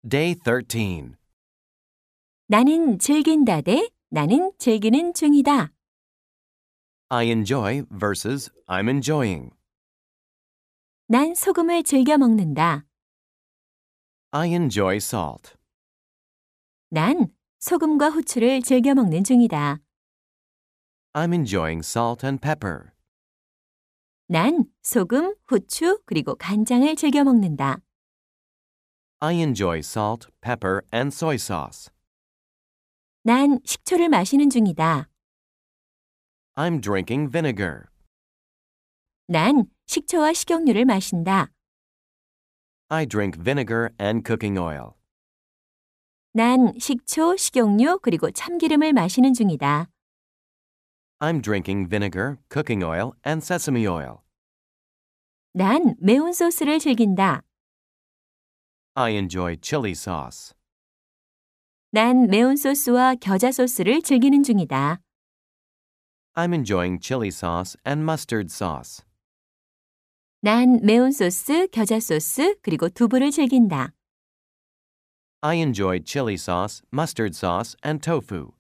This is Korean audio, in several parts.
Day 13. 나는 즐긴다 대 나는 즐기는 중이다. I enjoy versus I'm enjoying. 난 소금을 즐겨 먹는다. I enjoy salt. 난 소금과 후추를 즐겨 먹는 중이다. I'm enjoying salt and pepper. 난 소금, 후추, 그리고 간장을 즐겨 먹는다. I enjoy salt, pepper, and soy sauce. 난 식초를 마시는 중이다. I'm drinking vinegar. 난 식초와 식용유를 마신다. I drink vinegar and cooking oil. 난 식초, 식용유, 그리고 참기름을 마시는 중이다. I'm drinking vinegar, cooking oil, and sesame oil. 난 매운 소스를 즐긴다. I enjoy chili sauce. 난 매운 소스와 겨자 소스를 즐기는 중이다. I'm enjoying chili sauce and mustard sauce. 난 매운 소스, 겨자 소스, 그리고 두부를 즐긴다. I enjoy chili sauce, mustard sauce, and tofu.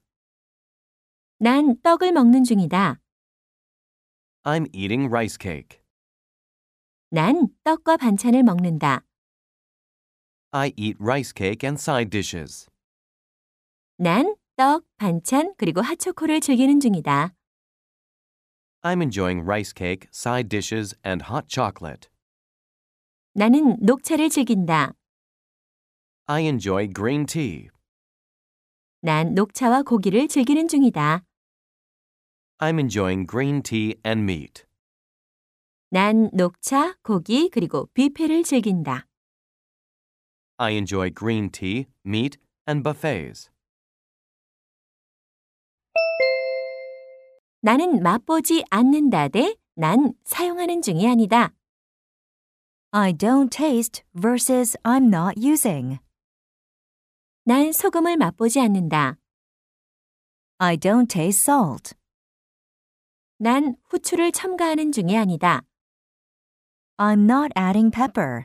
난 떡을 먹는 중이다. I'm eating rice cake. 난 떡과 반찬을 먹는다. I eat rice cake and side dishes. 난 떡, 반찬, 그리고 핫초코를 즐기는 중이다. I'm enjoying rice cake, side dishes, and hot chocolate. 나는 녹차를 즐긴다. I enjoy green tea. 난 녹차와 고기를 즐기는 중이다. I'm enjoying green tea and meat. 난 녹차, 고기, 그리고 뷔페를 즐긴다. I enjoy green tea, meat, and buffets. 나는 맛보지 않는다 대 난 사용하는 중이 아니다. I don't taste versus I'm not using. 난 소금을 맛보지 않는다. I don't taste salt. 난 후추를 첨가하는 중이 아니다. I'm not adding pepper.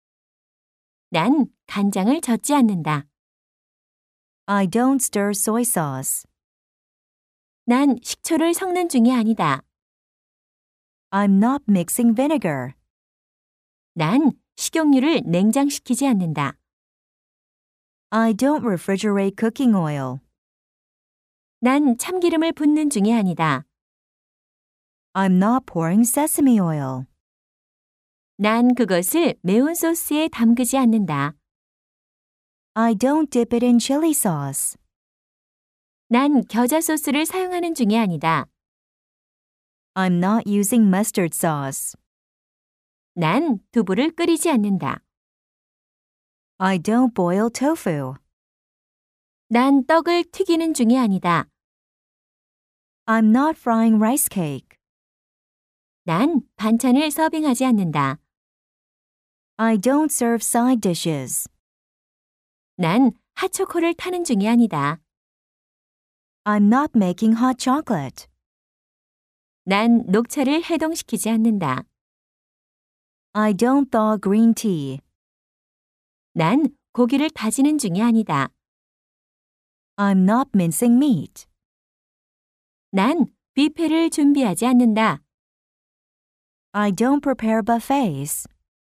난 간장을 젓지 않는다. I don't stir soy sauce. 난 식초를 섞는 중이 아니다. I'm not mixing vinegar. 난 식용유를 냉장시키지 않는다. I don't refrigerate cooking oil. 난 참기름을 붓는 중이 아니다. I'm not pouring sesame oil. 난 그것을 매운 소스에 담그지 않는다. I don't dip it in chili sauce. 난 겨자 소스를 사용하는 중이 아니다. I'm not using mustard sauce. 난 두부를 끓이지 않는다. I don't boil tofu. 난 떡을 튀기는 중이 아니다. I'm not frying rice cake. 난 반찬을 서빙하지 않는다. I don't serve side dishes. 난 핫초코를 타는 중이 아니다. I'm not making hot chocolate. 난 녹차를 해동시키지 않는다. I don't thaw green tea. 난 고기를 다지는 중이 아니다. I'm not mincing meat. 난 뷔페를 준비하지 않는다. I don't prepare buffets.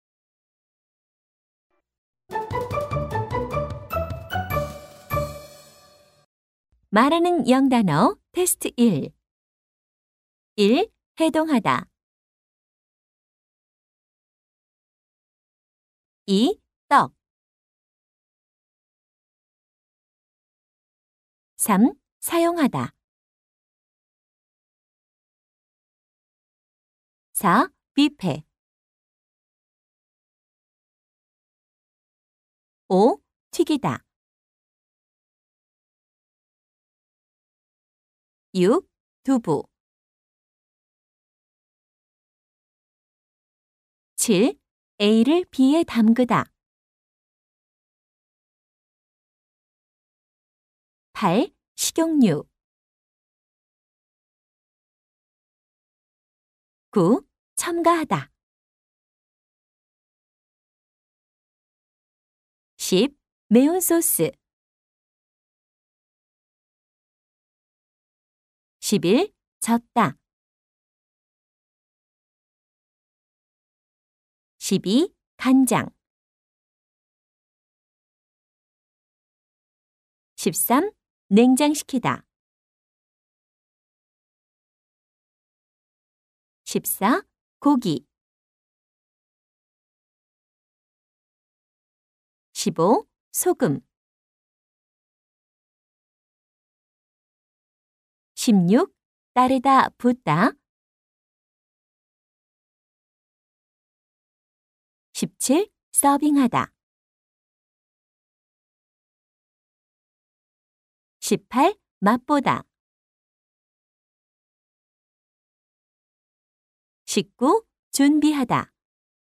말하는 영단어 테스트 1. 1. 해동하다. 2. 떡. 3. 사용하다. 4. 뷔페. 5. 튀기다. 6. 두부. 7. A를 B에 담그다. 8. 식용유. 9. 첨가하다. 10. 매운 소스 11. 졌다 12. 간장 13. 냉장시키다 14. 고기 15. 소금 16. 따르다 붓다 17. 서빙하다 18. 맛보다 19. 준비하다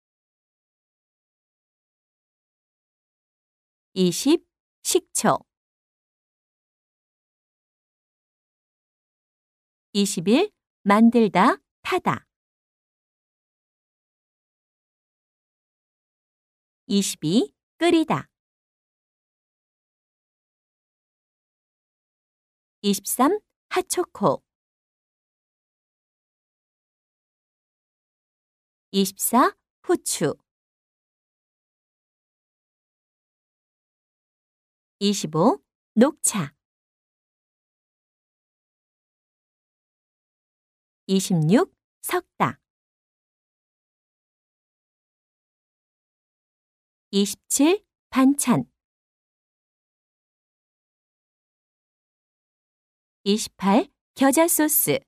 20. 식초 21. 만들다, 타다 22. 끓이다 23. 핫초코 24. 후추 25. 녹차 26. 섞다 27. 반찬 28. 겨자 소스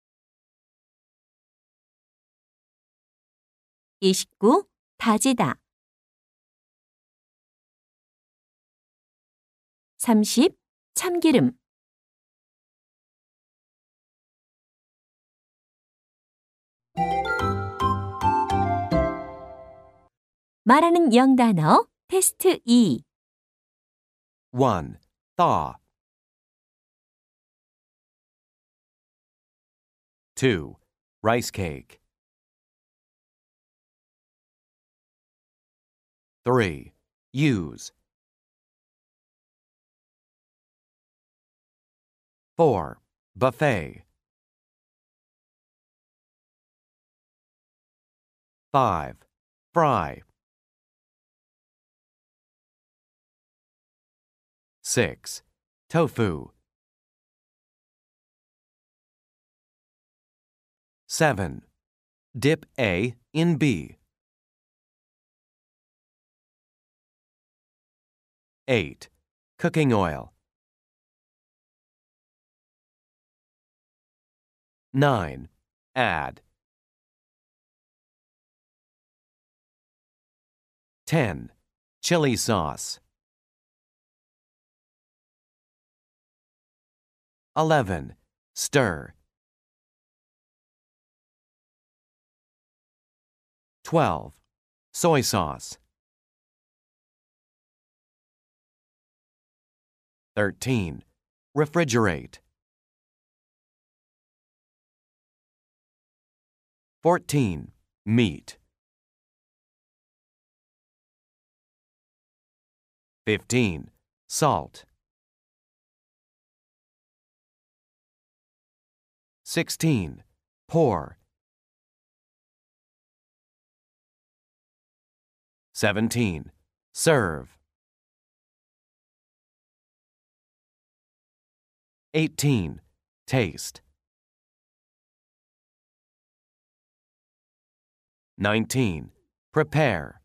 29. 다지다 30. 참기름 말하는 영단어 테스트 2 1. Thaw. 2. Rice cake. 3. Use. 4. Buffet. 5. Fry. 6. Tofu. 7. Dip A in B. 8. Cooking oil. 9. Add. 10. Chili sauce. 11. Stir. 12. Soy sauce. 13. Refrigerate. 14. Meat. 15. Salt. 16. Pour. 17. Serve. 18. Taste. 19. Prepare.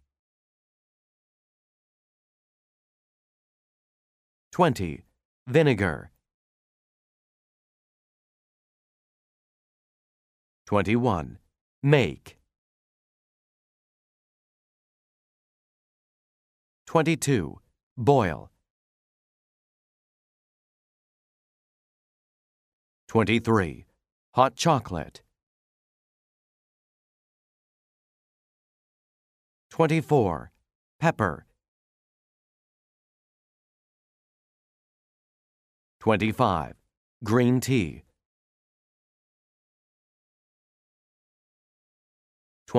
20. Vinegar. 21. Make. 22. Boil. 23. Hot chocolate. 24. Pepper. 25. Green tea.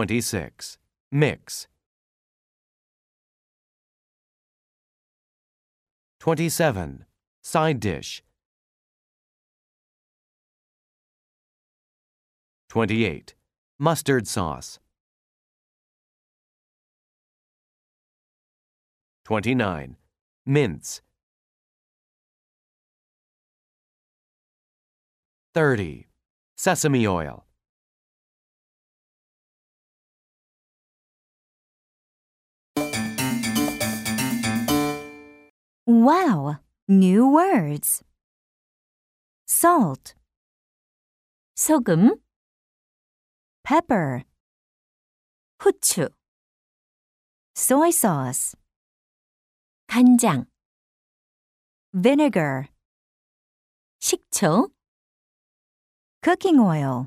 26. Mix. 27. Side dish. 28. Mustard sauce. 29. Mince. 30. Sesame oil. Wow! New words. Salt, 소금, pepper, 후추, soy sauce, 간장, vinegar, 식초, cooking oil,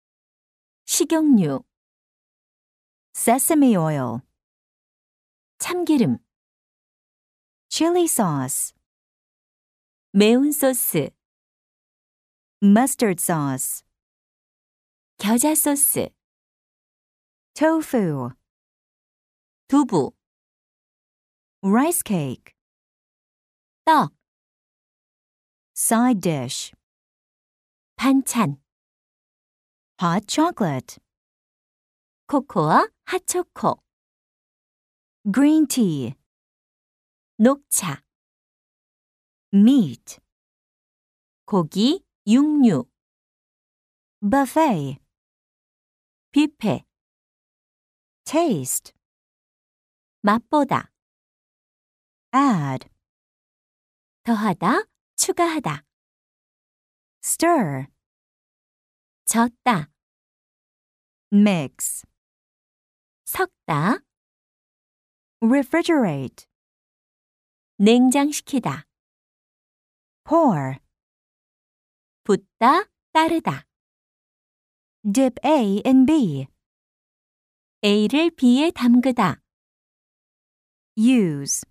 식용유, sesame oil, 참기름, chili sauce, 매운 소스, mustard sauce, 겨자 소스, tofu, 두부, rice cake, 떡, side dish, 반찬, hot chocolate, 코코아 핫초코, green tea, 녹차, meat, 고기, 육류, buffet, 뷔페, taste, 맛보다, add, 더하다, 추가하다, stir, 젓다, mix, 섞다, refrigerate, 냉장시키다, pour, 붓다, 따르다, dip A in B, A를 B에 담그다, use,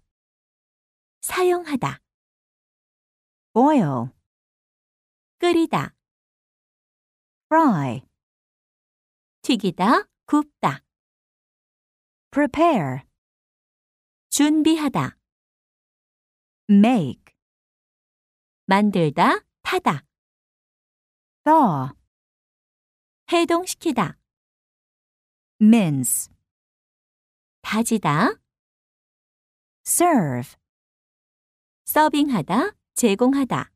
사용하다, boil, 끓이다, fry, 튀기다, 굽다, prepare, 준비하다, make, 만들다, 타다, thaw, 해동시키다, mince, 다지다, serve, 서빙하다, 제공하다.